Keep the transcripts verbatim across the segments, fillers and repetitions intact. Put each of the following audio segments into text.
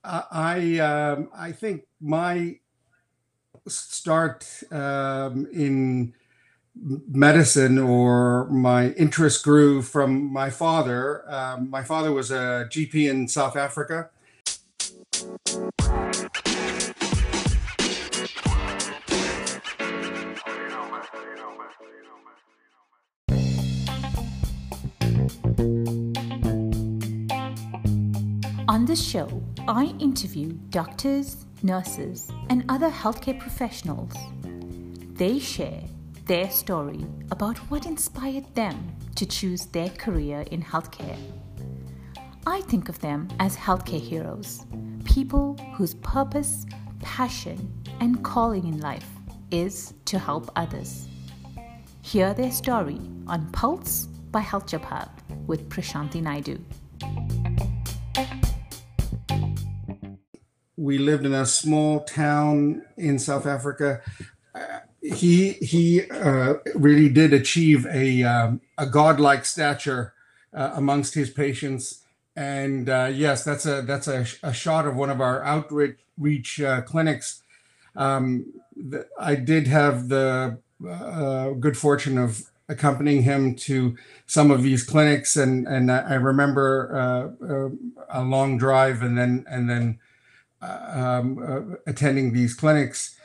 I I, um, I think my start um, in medicine, or my interest, grew from my father. Um, my father was a G P in South Africa. On this show, I interview doctors, nurses, and other healthcare professionals. They share their story about what inspired them to choose their career in healthcare. I think of them as healthcare heroes, people whose purpose, passion, and calling in life is to help others. Hear their story on Pulse by Health Job Hub with Prashanthi Naidu. We lived in a small town in South Africa. Uh, he he uh, really did achieve a um, a godlike stature uh, amongst his patients. And uh, yes, that's a that's a, a shot of one of our outreach uh, clinics. Um, the, I did have the uh, good fortune of accompanying him to some of these clinics, and and I remember uh, uh, a long drive, and then and then. Um, uh, attending these clinics.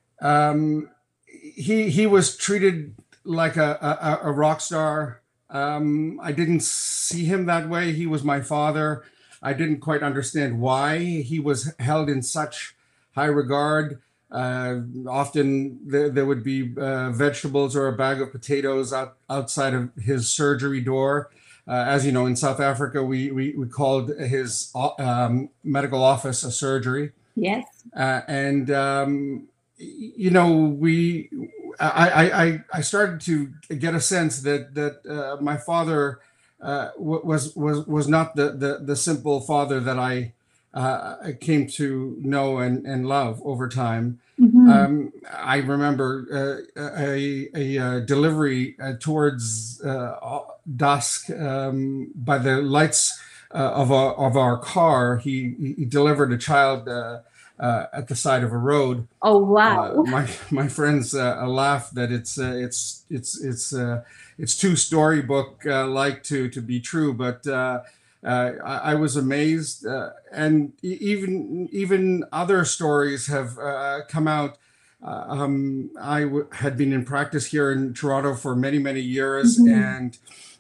Um, he he was treated like a, a, a rock star. Um, I didn't see him that way. He was my father. I didn't quite understand why he was held in such high regard. Uh, often there, there would be uh, vegetables or a bag of potatoes out, outside of his surgery door. Uh, as you know, in South Africa, we we, we called his um, medical office a surgery. Yes. Uh, and um, you know, we I, I I started to get a sense that that uh, my father uh, was was was not the the, the simple father that I uh, came to know and, and love over time. Mm-hmm. Um, I remember uh, a, a, a delivery uh, towards uh, dusk um, by the lights uh, of, our, of our car. He, he delivered a child uh, uh, at the side of a road. Oh, wow. Uh, my my friends uh, laugh that it's uh, it's it's it's uh, it's too storybook uh, like to to be true, but uh, uh, I, I was amazed, uh, and even even other stories have uh, come out. Uh, um, I w- had been in practice here in Toronto for many many years, mm-hmm. and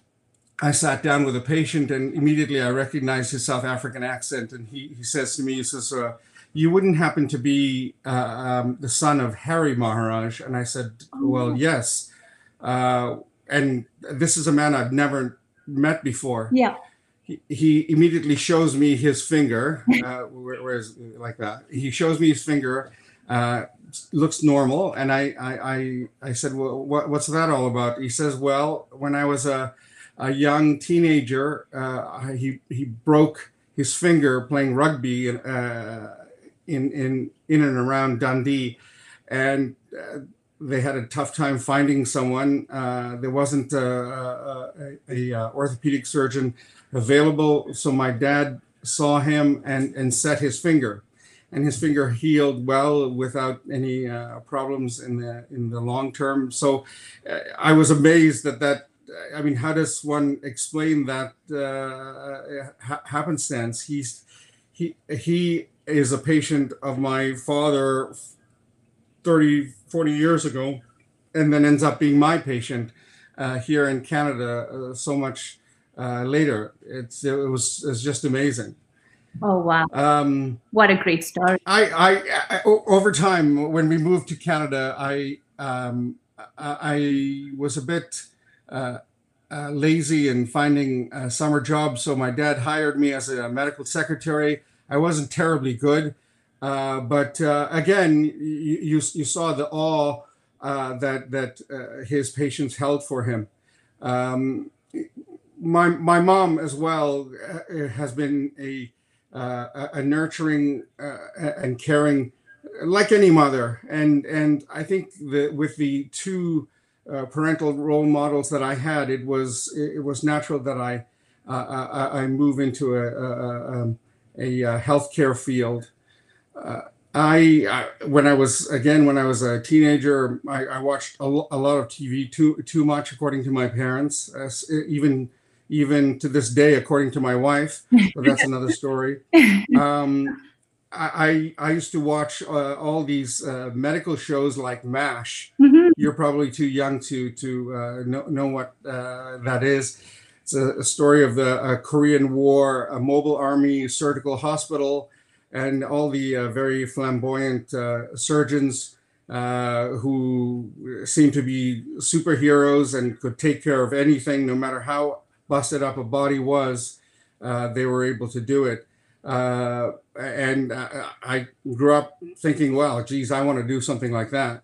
I sat down with a patient, and immediately I recognized his South African accent, and he he says to me, he says, Uh, you wouldn't happen to be uh, um, the son of Harry Maharaj? And I said, well, yes. Uh, and this is a man I've never met before. Yeah. He, he immediately shows me his finger, uh, where, where's like that. He shows me his finger, uh, looks normal. And I, I, I, I said, well, what, what's that all about? He says, well, when I was a, a young teenager, uh, he, he broke his finger playing rugby, and, uh, in in in and around Dundee, and uh, they had a tough time finding someone. Uh, there wasn't a, a, a, a orthopedic surgeon available, so my dad saw him and and set his finger, and his finger healed well without any uh, problems in the in the long term. So uh, I was amazed that that. I mean, how does one explain that uh, ha- happenstance? He's he he. is a patient of my father thirty, forty years ago, and then ends up being my patient uh, here in Canada uh, so much uh, later. It's it was it's just amazing. Oh, wow. Um, what a great story. I, I, I over time, when we moved to Canada, I um, I was a bit uh, uh, lazy in finding a summer jobs, so my dad hired me as a medical secretary. I wasn't terribly good, uh, but uh, again, you, you you saw the awe uh, that that uh, his patients held for him. Um, my my mom as well has been a uh, a nurturing uh, and caring, like any mother, and and I think that with the two uh, parental role models that I had, it was it was natural that I uh, I, I move into a. a, a a uh, healthcare field. Uh, I, I when I was again when I was a teenager, I, I watched a, lo- a lot of T V too too much, according to my parents. Uh, s- even even to this day, according to my wife, but that's another story. Um, I I I used to watch uh, all these uh, medical shows like MASH. Mhm. You're probably too young to to uh, know know what uh, that is. It's a, a story of the uh, Korean War, a mobile army surgical hospital, and all the uh, very flamboyant uh, surgeons uh, who seemed to be superheroes and could take care of anything, no matter how busted up a body was. Uh, they were able to do it. Uh, and uh, I grew up thinking, well, geez, I want to do something like that.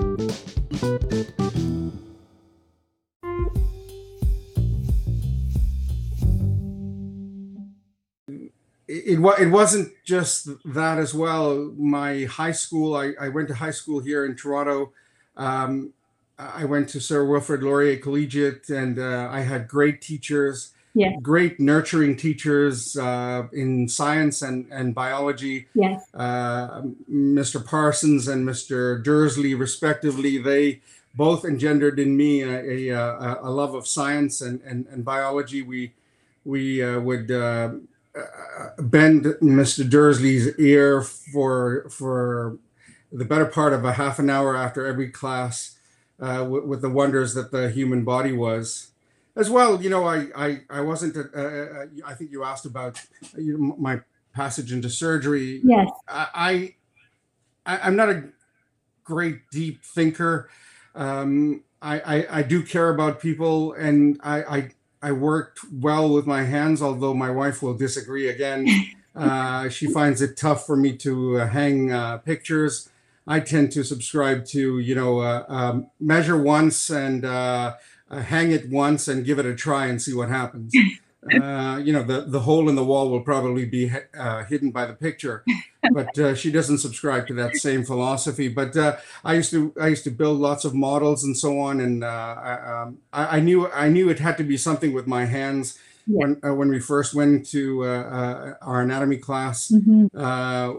It, it, wa- it wasn't just that as well. My high school, I, I went to high school here in Toronto. Um, I went to Sir Wilfrid Laurier Collegiate, and uh, I had great teachers, Yes, great nurturing teachers uh, in science and, and biology. yes. uh, Mister Parsons and Mister Dursley, respectively. They both engendered in me a, a, a a love of science and, and, and biology. We we uh, would uh, uh, bend Mister Dursley's ear for for the better part of a half an hour after every class uh, with, with the wonders that the human body was. As well, you know, I I, I wasn't. Uh, uh, I think you asked about uh, you know, my passage into surgery. Yes. I, I I'm not a great deep thinker. Um, I, I I do care about people, and I I I worked well with my hands, although my wife will disagree again. Uh, she finds it tough for me to uh, hang uh, pictures. I tend to subscribe to, you know, uh, um, measure once and uh, uh, hang it once and give it a try and see what happens. Uh, you know, the, the hole in the wall will probably be uh, hidden by the picture, but uh, she doesn't subscribe to that same philosophy. But uh, I used to I used to build lots of models and so on, and uh, I, um, I, I knew I knew it had to be something with my hands. Yes. When uh, when we first went to uh, uh, our anatomy class, Mhm. uh,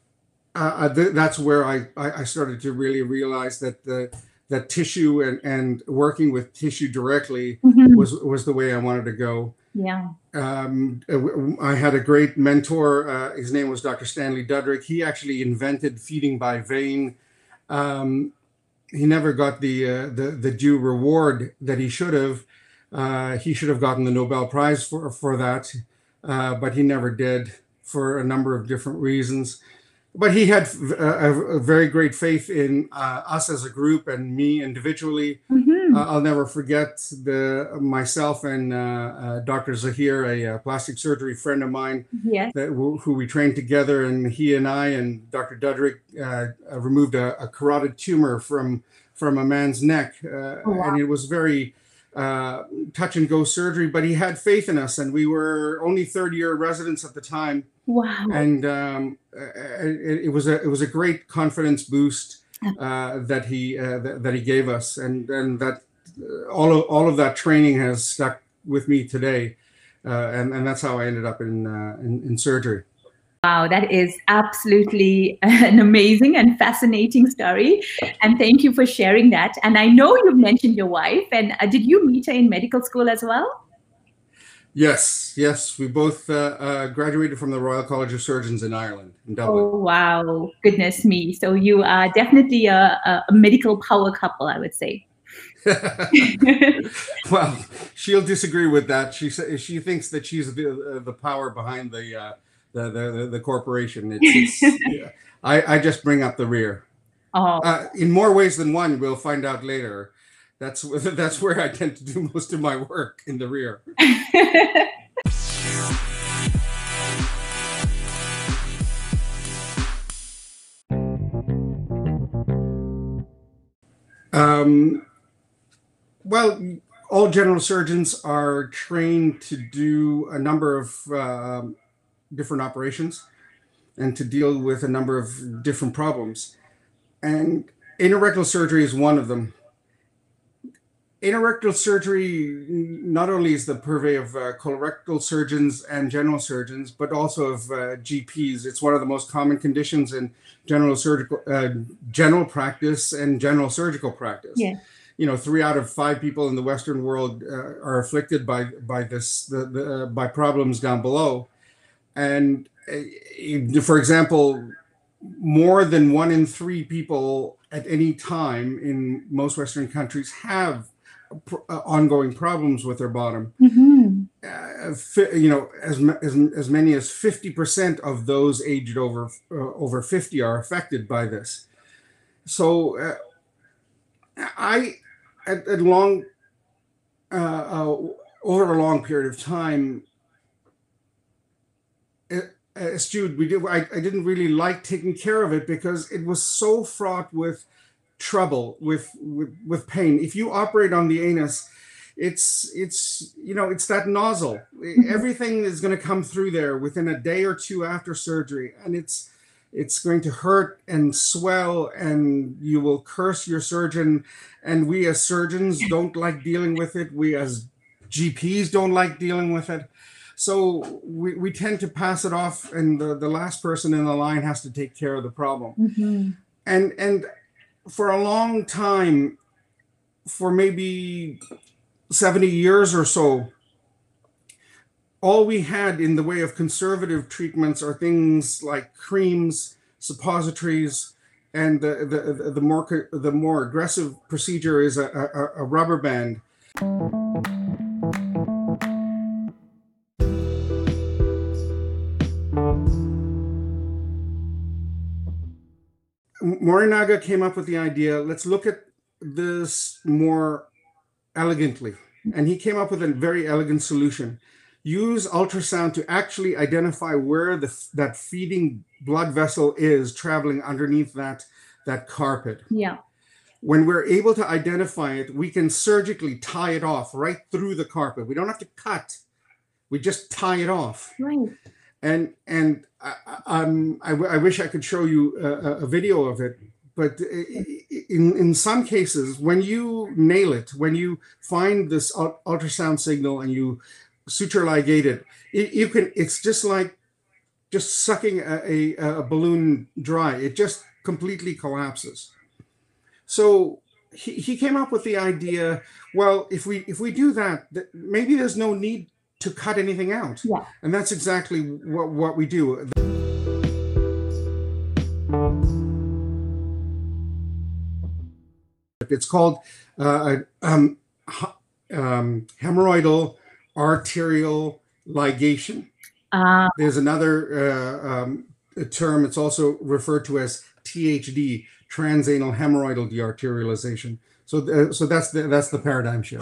uh, th- that's where I, I I started to really realize that the that tissue and, and working with tissue directly Mhm. was was the way I wanted to go. Yeah. Um, I had a great mentor. Uh, his name was Doctor Stanley Dudrick. He actually invented feeding by vein. Um, he never got the, uh, the the due reward that he should have. Uh, he should have gotten the Nobel Prize for for that, uh, but he never did for a number of different reasons. But he had a, a very great faith in uh, us as a group and me individually. Mhm. Uh, I'll never forget the myself and uh, uh, Doctor Zahir, a, uh plastic surgery friend of mine, Yes. that who we trained together, and he and I and Doctor Dudrick uh, uh, removed a, a carotid tumor from from a man's neck, uh, Oh, wow. and it was very uh, touch and go surgery. But he had faith in us, and we were only third year residents at the time, Wow. and um, uh, it, it was a it was a great confidence boost uh, that he uh, that, that he gave us, and and that uh, all of all of that training has stuck with me today, uh, and and that's how I ended up in uh, in, in surgery. Wow, that is absolutely an amazing and fascinating story. And thank you for sharing that. And I know you've mentioned your wife, and uh, did you meet her in medical school as well? Yes, yes, we both uh, uh, graduated from the Royal College of Surgeons in Ireland, in Dublin. Oh, wow. Goodness me. So you are definitely a, a a medical power couple, I would say. Well, she'll disagree with that. She sa- she thinks that she's the uh, the power behind the uh, the, the the corporation. It's, it's yeah. I I just bring up the rear. Oh, Uh, in more ways than one, we'll find out later. That's that's where I tend to do most of my work, in the rear. Um, well, all general surgeons are trained to do a number of um different operations and to deal with a number of different problems. And anorectal surgery is one of them. Anorectal surgery not only is the purvey of uh, colorectal surgeons and general surgeons, but also of uh, G Ps. It's one of the most common conditions in general surgical, uh, general practice and general surgical practice. Yeah. You know, three out of five people in the Western world uh, are afflicted by by this the, the, uh, by problems down below, and uh, for example, more than one in three people at any time in most Western countries have uh, ongoing problems with their bottom. Mm-hmm. Uh, you know, as, as as many as fifty percent of those aged over uh, over fifty are affected by this. So, uh, I. At, at long, uh, uh, over a long period of time, eschewed, we did. I, I didn't really like taking care of it because it was so fraught with trouble, with with, with pain. If you operate on the anus, it's it's you know it's that nozzle. Mm-hmm. Everything is going to come through there within a day or two after surgery, and it's. It's going to hurt and swell, and you will curse your surgeon. And we as surgeons don't like dealing with it. We as G Ps don't like dealing with it. So we, we tend to pass it off, and the, the last person in the line has to take care of the problem. Mm-hmm. And, and for a long time, for maybe seventy years or so, all we had in the way of conservative treatments are things like creams, suppositories, and the the, the more the more aggressive procedure is a, a, a rubber band. Morinaga came up with the idea, let's look at this more elegantly. And he came up with a very elegant solution. Use ultrasound to actually identify where the, that feeding blood vessel is traveling underneath that, that carpet. Yeah. When we're able to identify it, we can surgically tie it off right through the carpet. We don't have to cut. We just tie it off. Right. And and I, um, I, I wish I could show you a, a video of it. But in, in some cases, when you nail it, when you find this ultrasound signal and you suture ligate it, it, you can, it's just like just sucking a, a, a balloon dry. It just completely collapses. So he, he came up with the idea, well, if we if we do that, th- maybe there's no need to cut anything out. Yeah. And that's exactly what, what we do. It's called uh, um, um, hemorrhoidal arterial ligation. Uh, There's another uh, um, term. It's also referred to as T H D, transanal hemorrhoidal dearterialization. So, uh, so that's the that's the paradigm shift.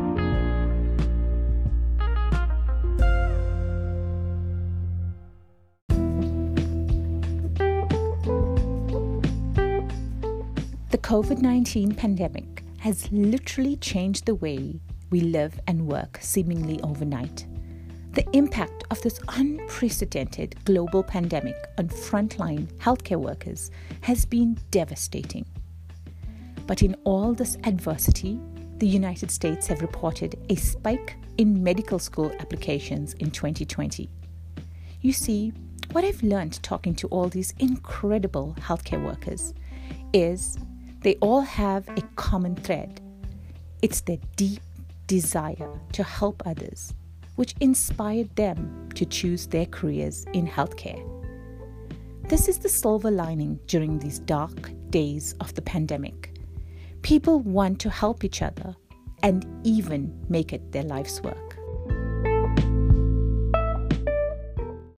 The COVID nineteen pandemic has literally changed the way we live and work seemingly overnight. The impact of this unprecedented global pandemic on frontline healthcare workers has been devastating. But in all this adversity, the United States have reported a spike in medical school applications in twenty twenty. You see, what I've learned talking to all these incredible healthcare workers is they all have a common thread. It's their deep desire to help others, which inspired them to choose their careers in healthcare. This is the silver lining during these dark days of the pandemic. People want to help each other and even make it their life's work.